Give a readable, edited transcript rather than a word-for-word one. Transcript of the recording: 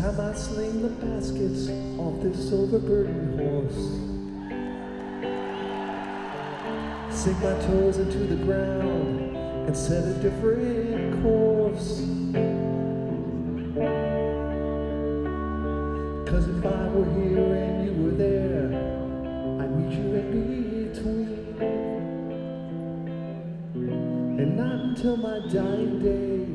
time I sling the baskets off this overburdened horse, sink my toes into the ground and set a different course. 'Cause if I were here and you were there, I'd meet you in between. And not until my dying day